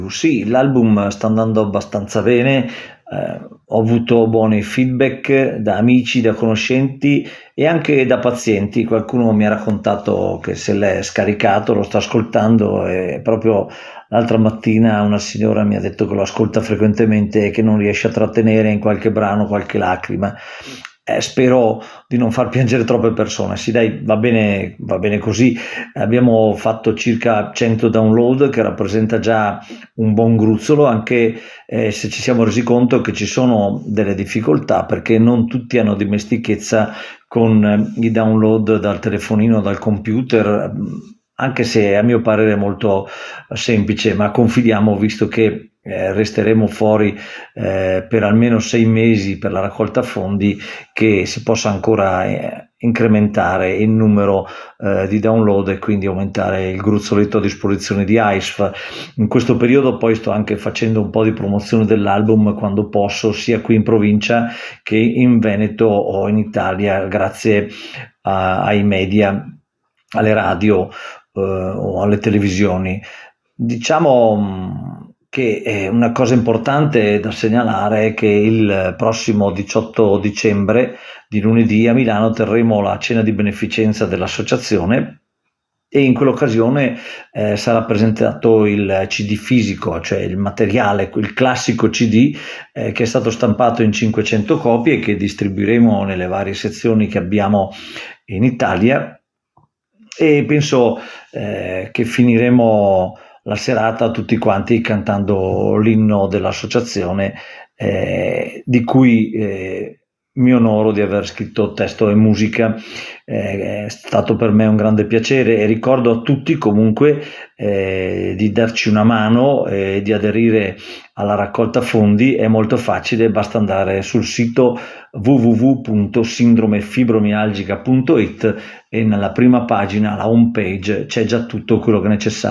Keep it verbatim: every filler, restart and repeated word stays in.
Sì, l'album sta andando abbastanza bene, eh, ho avuto buoni feedback da amici, da conoscenti e anche da pazienti. Qualcuno mi ha raccontato che se l'è scaricato, lo sta ascoltando e proprio l'altra mattina una signora mi ha detto che lo ascolta frequentemente e che non riesce a trattenere in qualche brano qualche lacrima. Eh, spero di non far piangere troppe persone. Sì, dai, va bene, va bene così. Abbiamo fatto circa cento download, che rappresenta già un buon gruzzolo, anche eh, se ci siamo resi conto che ci sono delle difficoltà perché non tutti hanno dimestichezza con eh, i download dal telefonino, dal computer, anche se a mio parere è molto semplice, ma confidiamo, visto che eh, resteremo fuori eh, per almeno sei mesi per la raccolta fondi, che si possa ancora eh, incrementare il numero eh, di download e quindi aumentare il gruzzoletto a disposizione di I S F. In questo periodo poi sto anche facendo un po' di promozione dell'album quando posso, sia qui in provincia che in Veneto o in Italia, grazie a, ai media, alle radio eh, o alle televisioni. Diciamo che è una cosa importante da segnalare è che il prossimo diciotto dicembre, di lunedì, a Milano terremo la cena di beneficenza dell'associazione e in quell'occasione eh, sarà presentato il C D fisico, cioè il materiale, il classico C D eh, che è stato stampato in cinquecento copie e che distribuiremo nelle varie sezioni che abbiamo in Italia, e penso eh, che finiremo la serata tutti quanti cantando l'inno dell'associazione, eh, di cui eh, mi onoro di aver scritto testo e musica. Eh, è stato per me un grande piacere e ricordo a tutti comunque eh, di darci una mano e di aderire alla raccolta fondi. È molto facile, basta andare sul sito w w w punto sindrome fibromialgica punto it e nella prima pagina, la home page, c'è già tutto quello che è necessario.